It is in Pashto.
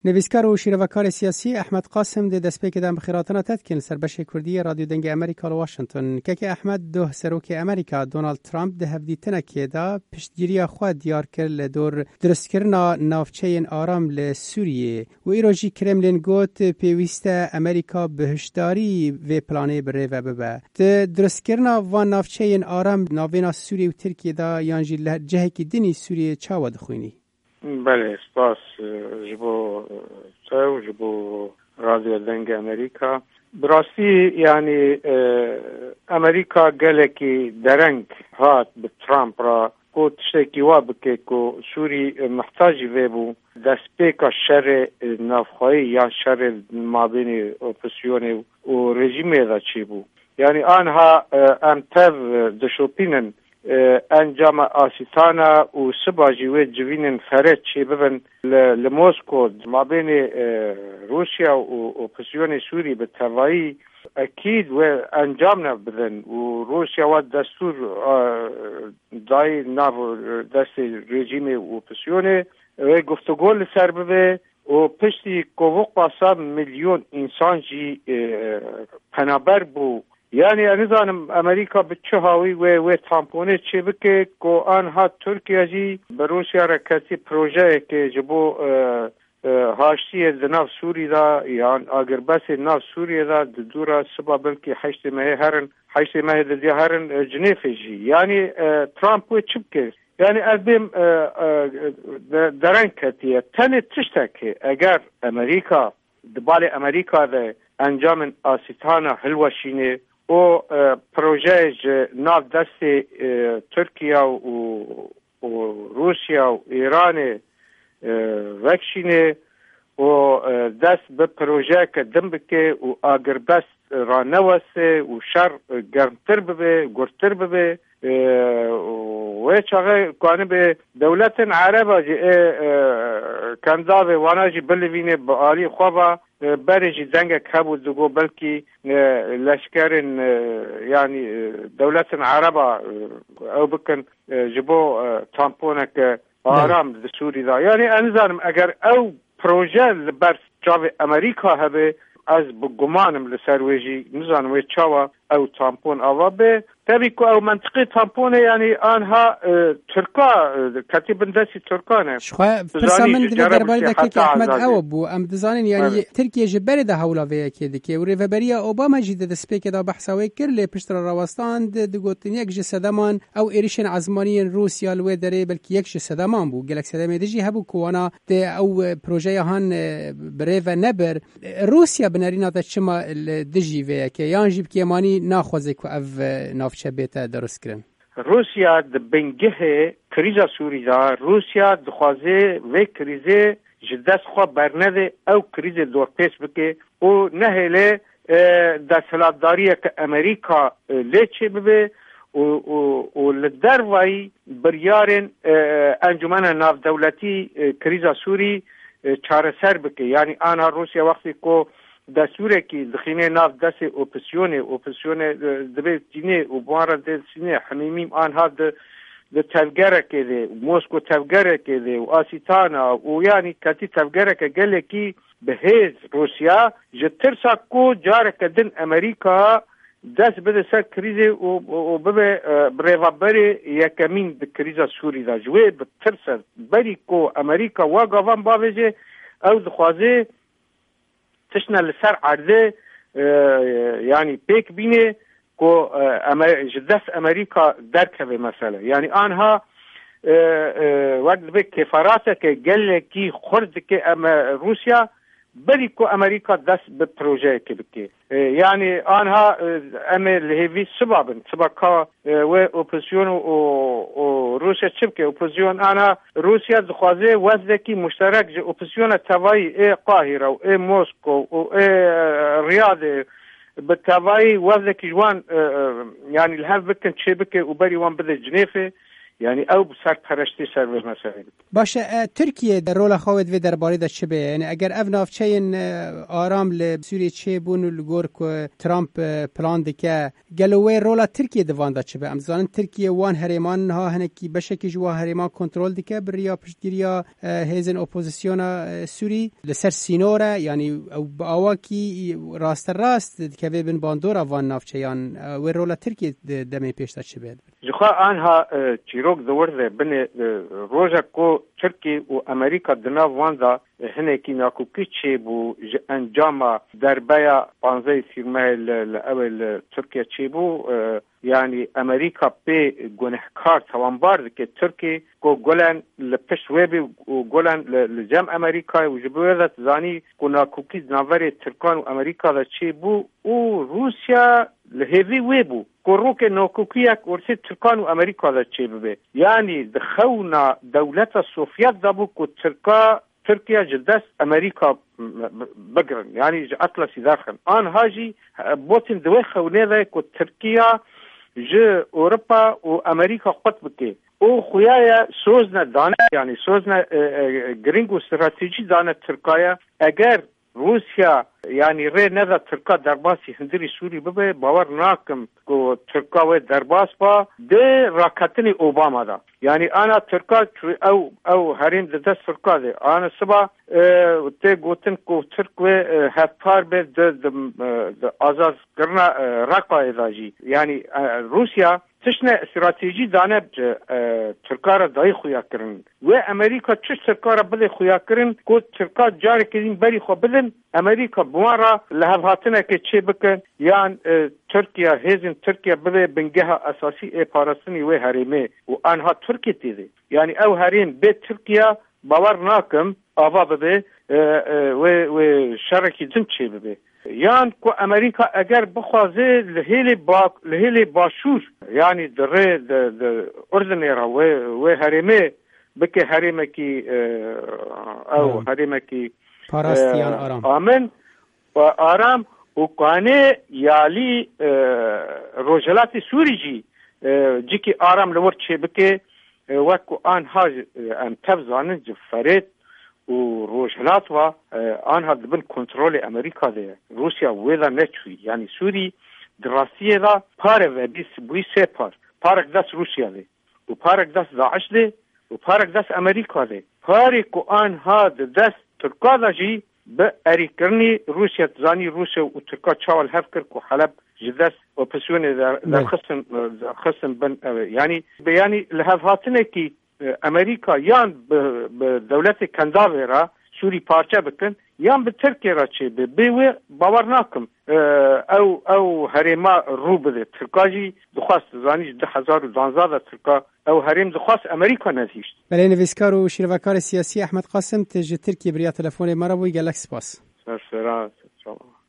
نویسکار و شیروکار سیاسی احمد قاسم د دسپیک دم بخیراتنا تدکن سربش کردی رادیو دنگ امریکا و واشنگتن که احمد دو سروک امریکا دونالد ترامپ ده هفدی تنکیه دا پشتگیری خود دیار کرد لدور درست کرنا نافچه آرام لسوریه و ایروژی کرملین گوت پیوسته امریکا بهشداری و پلانه بره و ببه درست کرنا و نافچه آرام ناوینا سوریه و ترکیه دا یانجی لجهه که دینی سوریه چاوا دخوینی؟ بله سپاس جبو تو جبو رادیو دنگ امریکا براستی یعنی امریکا گلکی درنگ هات به ترامپ را کو تشتکی وابکه کو سوری محتاجی ویبو دسپیکا شر نافخواهی یا شر مابین اپوزیون و رژیم دا چی بو یعنی آنها امتر دشوپینن انجام آسیتانا و سباجی و جوینن فرد چی ببن لموسکو ما بین روسیا و اپوزیون سوری به توایی اکید و انجام نبدن و روسیا و دستور دای ناو دست رژیم اپوزیون و گفتگو لسر ببه و پشتی کووق پاسا میلیون انسان جی پنابر بو یعنی انزانم امریکا به چه هاوی و تامپونه چه بکه که آنها ترکیه جی به روسیا را کسی پروژه که جبو هاشتی دناف سوری دا یعنی اگر بس ناف سوری دا دورا سبا بلکی حشت ماه دی هرن جنیف جی یعنی ترامپ و چه بکه یعنی البیم درن کتیه تنه تشتکه اگر امریکا دبال امریکا ده انجام آسیتانا حلوشینه و پروژه ناف دست ترکیه و روسیا و ایران وکشینه و دست به پروژه که دم بکه و اگر بس را نوسته و شر گرمتر ببه گرتر ببه و چاقه کانه به دولت عربه کنده وانا جی بلوینه با آلی خوابه برجی دنگ کبو دگو بلکی لشکرین یعنی دولت عربه او بکن جبو تامپونه آرام د سوری دا یعنی انظرم اگر او پروژه لبر چاو امریکا هبه از بگمانم لسرویجی نزانم وی چاوا او تامپون آوا به تبی که او منطقه تامپونه یعنی آنها ترکا کتیبن دستی ترکانه شخواه پرسامن دوی درباره دکه که احمد او بو ام دزانین یعنی ترکیه جبری ده هولا وی اکی دکه و ریفبریا اوباما جیده دسپیک دا بحثاوی کرلی پشتر رواستان دگوتن یک جسدمان او ایریشن عزمانی روسیا لوی داره بلکه یک جسدمان بو گلک سدمی دجی هبو کوانا ده او پروژه هان بریف نبر روسیا بنارینا دا چما دجی وی اکی یان جیب که یمانی ناخوزه که او نافچه بیتا درست کرن روسیا د بنگه کریزا سوری دا روسیا دخوازه و کریزه جدست خواه برنده او کریزه دور پیش بکه و نهله دستلابداریه که امریکا لیچه ببه و لدروایی بریارن انجمن ناف دولتی کریزا سوری چاره سر بکه یعنی آنها روسیا وقتی که دستوره که دخینه ناف دست اپوزیون دبی دینه و بوارا دستینه حمیمیم آنها ده تفگره که ده موسکو تفگره که ده و آسیتانا و یعنی کتی تفگره که گله کی به هیز روسیا جترسا کو جاره که دن امریکا دست بده سر کریزه و ببه بریوابری یکمین ده کریزا سوری دا جوه بترسا بری کو امریکا واقعا باویجه او دخوازه تشنا لسر عرضه یعنی پیک بینه که جدست امریکا درکه مثلا یعنی آنها وقت به کفارات که گله کی خورد که روسیا بری که امریکا دست به پروژه که بکی یعنی آنها لهوی سبابن سبکا و اپوزیون و روسیا چبکه اپوزیون آنها روسیا دخوازه وزدکی مشترک جه اپوزیون توایی ای قاهره و ای موسکو و ای ریاض بالتوایی وزدکی جوان یعنی الهف بکن چه بکه و بری وان بده جنیفه یعنی او سرپرستی سر به مسئله. باشه ترکیه در رول خواهد و درباره دا چه به؟ یعنی اگر اف نافچه آرام لسوریه چه بون لگور که ترامپ پلان دکه گلوه رول ترکیه دوان دا چه به؟ امزانن ترکیه وان هریمان ها هنکی بشکی جوا هریمان کنترول دکه بریا پشتگیریا هیزن اپوزیسیون سوری لسر سینوره یعنی او با آواکی راست که بین باندورا وان نافچه یان و رول ترکیه دمی پیش دا چه به؟ جخوا آنها چیروک دورده بین روزا کو ترکیه و امریکا دنا واندا هنکی ناکوکی چه بو انجام دربیا 15 سیرمه اول ترکیه چه بو یعنی امریکا به گنهکار توانبار که ترکیه کو گلن لپش ویبی و گلن لجم امریکا و جبویدت زانی کو ناکوکی ناوری ترکان و امریکا دا چه بو و روسیا لهوی ویبو کوروک نوکوکیک ورسی ترکان و امریکا دا چه ببه یعنی دخونا دولت سوفیت دا بو کو ترکیه جدست امریکا بگرن یعنی اطلسی داخل آن هاجی بوتین دوی خونه دا کو ترکیه جه اوروپا و امریکا خود بکه او خویای سوزن دانه یعنی سوزن گرینگ و استراتیجی دانه ترکیه اگر روسیا یعنی ری ندا ترکا درباسی هندری سوری ببه باور ناکم که ترکا و درباس با ده راکتنی اوباما دا یعنی آنا ترکا او هرین ده دست ترکا ده آنا سبا ته گوتن که ترک و هفتار به ده آزاز کرنا راکا اداجی یعنی روسیا تشنه استراتیجی دانه ترکا را دای خویا کرن و امریکا چش ترکا را بده خویا کرن که ترکا جاری کدین بری خو بدن امریکا بوارا لحظاتنا که چه بکن یان ترکیه هیزن ترکیه بده بنگه اساسی پارستنی و حریمه و آنها ترکیه تیده یعنی او حریم به ترکیه باور ناکم آوا بده و شرکی دن چه بده یان کو امریکا اگر بخوازه لهیل باشور یعنی در اردنیرا و حریمه بکه حریمه کی او حریمه کی پاراستیان آرام آمن و آرام و کانه یالی روجلات سوری جی که آرام لور چه بکه وکو آنها تفزانن جفرید و روجلات و آنها دبن کنترول امریکا ده روسیا ویدا نچوی یعنی سوری دراسیه دا پاره و بیس بوی سه پارک دست روسیا ده و پارک دست داعش ده و پارک دست امریکا ده پاره که آنها دست ترکا دا جی به اریکرنی روسیا زانی روسیا و ترکا چاول هف کرد که حلب جدست و پسیونه در خصم بن یعنی بیانی لحظاتنه که امریکا یان به دولت کنداوی را سوری پارچه بکن یان به ترکیه را چه به باور ناکم او حریما رو بده ترکا جی دخواست زانی 2012 ترکا او حریم دخواست امریکا نزیشت. بله نویسکار و شیروکار سیاسی احمد قاسم تج ترکیه بریا تلفن مرا بوی گلک سپاس. سلام.